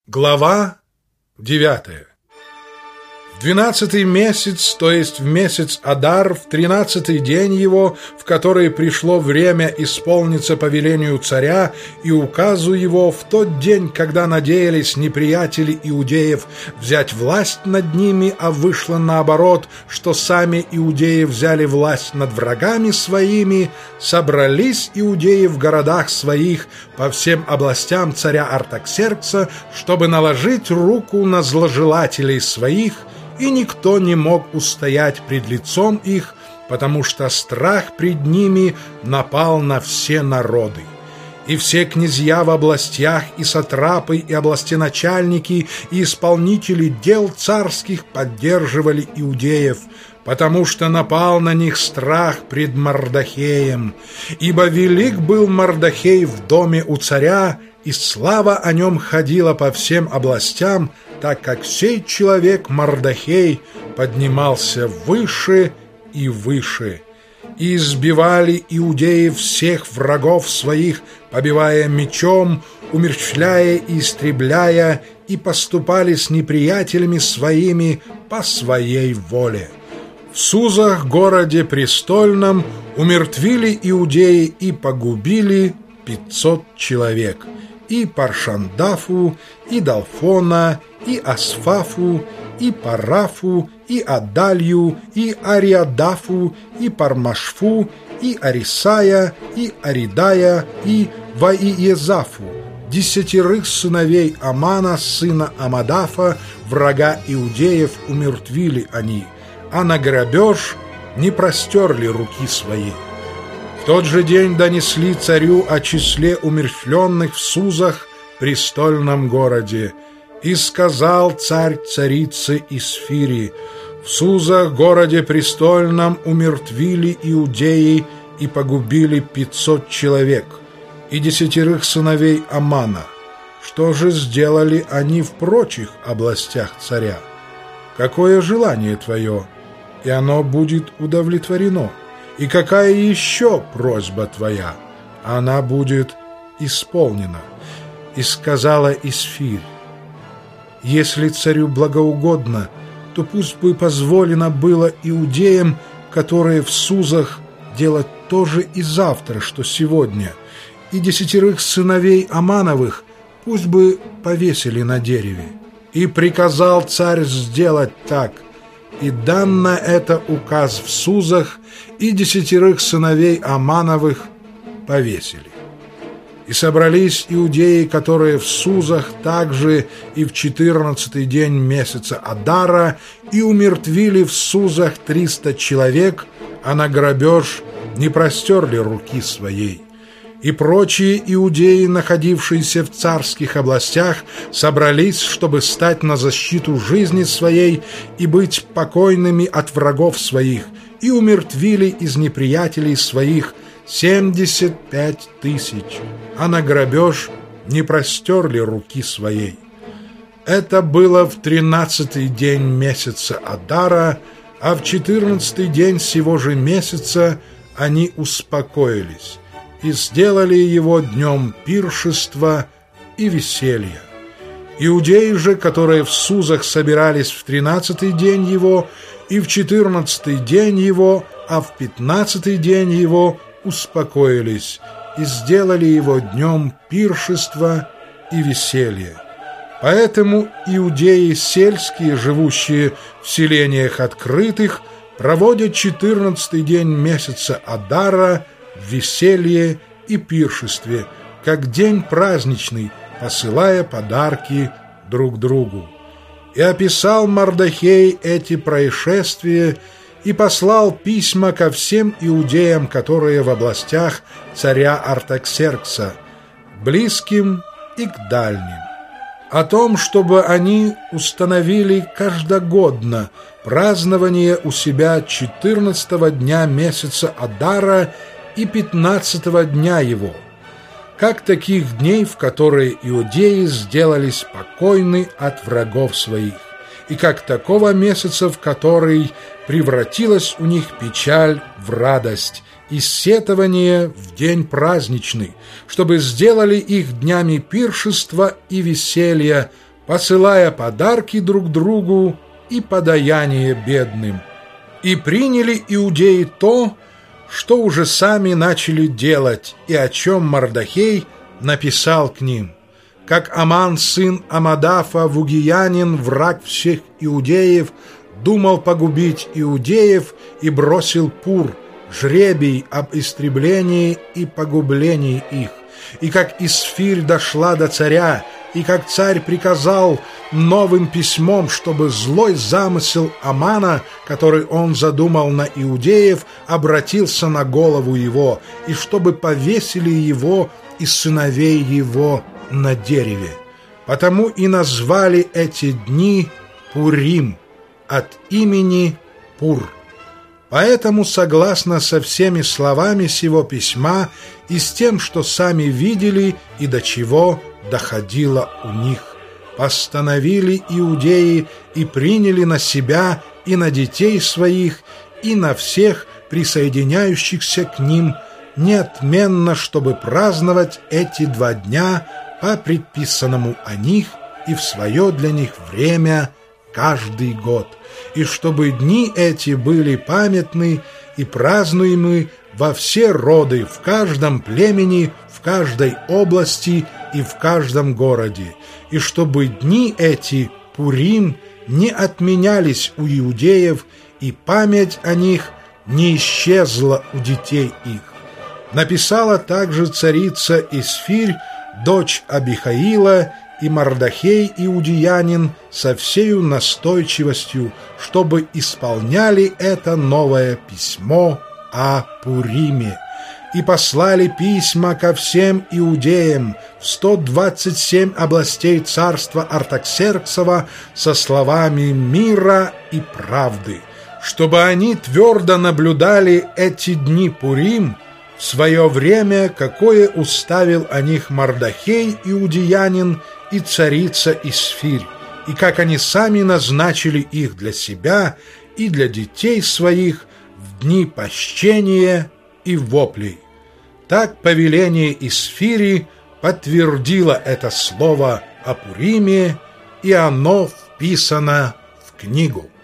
Глава 9. В 12-й месяц, то есть в месяц Адар, в 13-й день его, в который пришло время исполниться повелению царя и указу его, в тот день, когда надеялись неприятели иудеев взять власть над ними, а вышло наоборот, что сами иудеи взяли власть над врагами своими, собрались иудеи в городах своих по всем областям царя Артаксеркса, чтобы наложить руку на зложелателей своих, и никто не мог устоять пред лицом их, потому что страх пред ними напал на все народы. И все князья в областях, и сатрапы, и областеначальники, и исполнители дел царских поддерживали иудеев, потому что напал на них страх пред Мардохеем. Ибо велик был Мардохей в доме у царя, и слава о нем ходила по всем областям, так как сей человек Мардохей поднимался выше и выше. И избивали иудеи всех врагов своих, побивая мечом, умерщвляя и истребляя, и поступали с неприятелями своими по своей воле. В Сузах, городе престольном, умертвили иудеи и погубили 500 человек, и Паршандафу, и Далфона, и Асфафу, и Парафу, и Адалью, и Ариадафу, и Пармашфу, и Арисая, и Аридая, и Ваиезафу, 10 сыновей Амана, сына Амадафа, врага иудеев, умертвили они, а на грабеж не простерли руки свои. В тот же день донесли царю о числе умерщвленных в Сузах, престольном городе. И сказал царь царице Исфири: в Сузах, городе престольном, умертвили иудеи и погубили 500 человек, и 10 сыновей Амана. Что же сделали они в прочих областях царя? Какое желание твое, и оно будет удовлетворено? И какая еще просьба твоя, она будет исполнена? И сказала Исфирь: если царю благоугодно, то пусть бы позволено было иудеям, которые в Сузах, делать то же и завтра, что сегодня, и 10 сыновей Амановых пусть бы повесили на дереве. И приказал царь сделать так, и дан на это указ в Сузах, и 10 сыновей Амановых повесили. И собрались иудеи, которые в Сузах также и в 14-й день месяца Адара, и умертвили в Сузах 300 человек, а на грабеж не простерли руки своей. И прочие иудеи, находившиеся в царских областях, собрались, чтобы стать на защиту жизни своей и быть покойными от врагов своих, и умертвили из неприятелей своих 75 000, а на грабеж не простерли руки своей. Это было в 13-й день месяца Адара, а в 14-й день сего же месяца они успокоились и сделали его днем пиршества и веселья. Иудеи же, которые в Сузах собирались в 13-й день его, и в 14-й день его, а в 15-й день его успокоились и сделали его днем пиршества и веселья. Поэтому иудеи сельские, живущие в селениях открытых, проводят 14-й день месяца Адара в веселье и пиршестве, как день праздничный, посылая подарки друг другу. И описал Мардохей эти происшествия и послал письма ко всем иудеям, которые в областях царя Артаксеркса, близким и к дальним, о том, чтобы они установили каждогодно празднование у себя 14-го дня месяца Адара и 15-го дня его, как таких дней, в которые иудеи сделались покойны от врагов своих, и как такого месяца, в который превратилась у них печаль в радость, и сетование в день праздничный, чтобы сделали их днями пиршества и веселья, посылая подарки друг другу и подаяние бедным. И приняли иудеи то, что уже сами начали делать, и о чем Мардохей написал к ним. Как Аман, сын Амадафа, вугиянин, враг всех иудеев, думал погубить иудеев и бросил Пур, жребий об истреблении и погублении их. И как Исфирь дошла до царя, и как царь приказал новым письмом, чтобы злой замысел Амана, который он задумал на иудеев, обратился на голову его, и чтобы повесили его и сыновей его на дереве. Потому и назвали эти дни Пурим, от имени Пур. Поэтому, согласно со всеми словами сего письма и с тем, что сами видели и до чего доходило у них, постановили иудеи и приняли на себя и на детей своих, и на всех присоединяющихся к ним неотменно, чтобы праздновать эти 2 дня по предписанному о них и в свое для них время каждый год, и чтобы дни эти были памятны и празднуемы во все роды, в каждом племени, в каждой области и в каждом городе, и чтобы дни эти, Пурим, не отменялись у иудеев, и память о них не исчезла у детей их. Написала также царица Исфирь, дочь Абихаила, и Мардохей иудеянин со всею настойчивостью, чтобы исполняли это новое письмо о Пуриме. И послали письма ко всем иудеям в 127 областей царства Артаксерксова со словами мира и правды, чтобы они твердо наблюдали эти дни Пурим в свое время, какое уставил о них Мардохей иудеянин и царица Исфирь, и как они сами назначили их для себя и для детей своих в дни пощения и воплей. Так повеление Исфири подтвердило это слово о Пуриме, и оно вписано в книгу.